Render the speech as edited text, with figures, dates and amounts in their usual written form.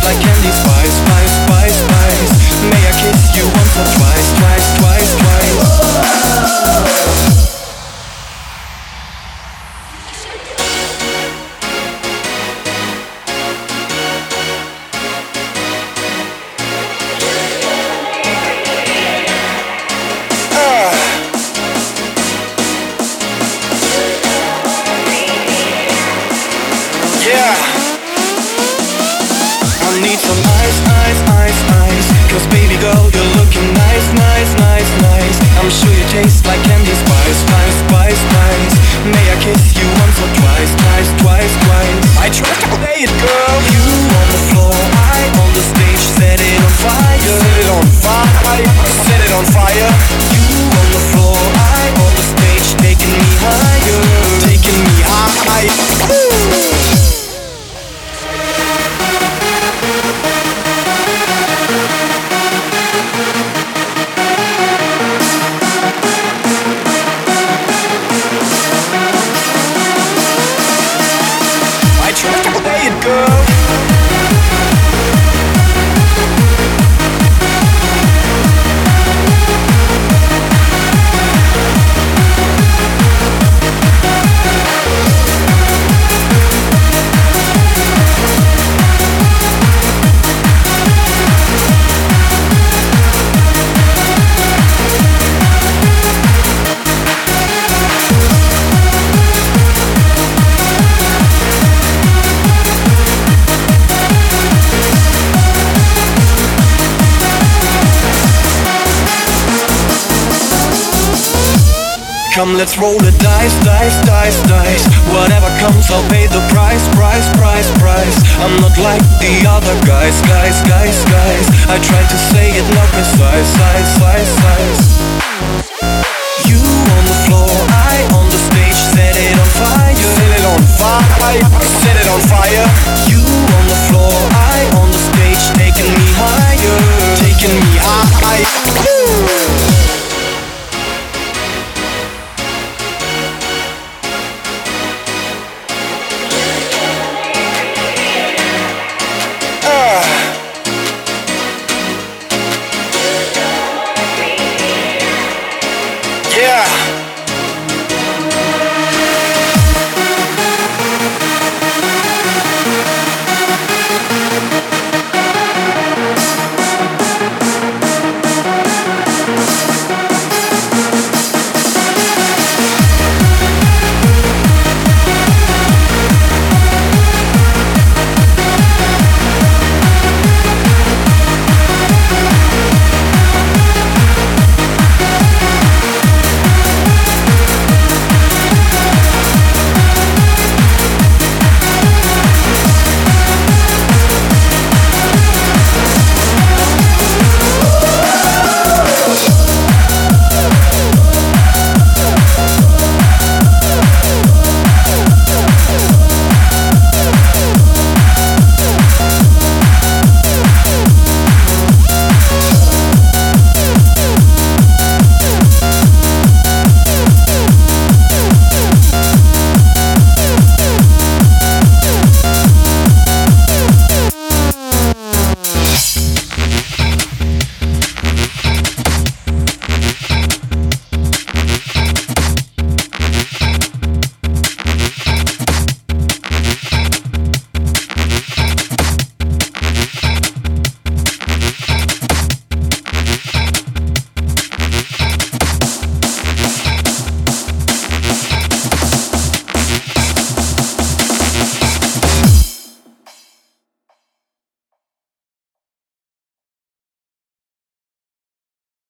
like candy, spice, spice, spice, spice. May I kiss you once or twice, twice, twice, twice. I'm sure you taste like candy, spice, spice, spice, spice. May I kiss you once or twice, twice, twice, twice. I try to say it, girl. You on the floor, I on the stage. Set it on fire, set it on fire, set it on fire. You on the floor, I on the stage. Taking me higher, taking me high. Come, let's roll the dice, dice, dice, dice. Whatever comes, I'll pay the price, price, price, price. I'm not like the other guys, guys, guys, guys. I try to say it not precise, size, size, size. You on the floor, I on the stage. Set it on fire, set it on fire, set it on fire. You on the floor,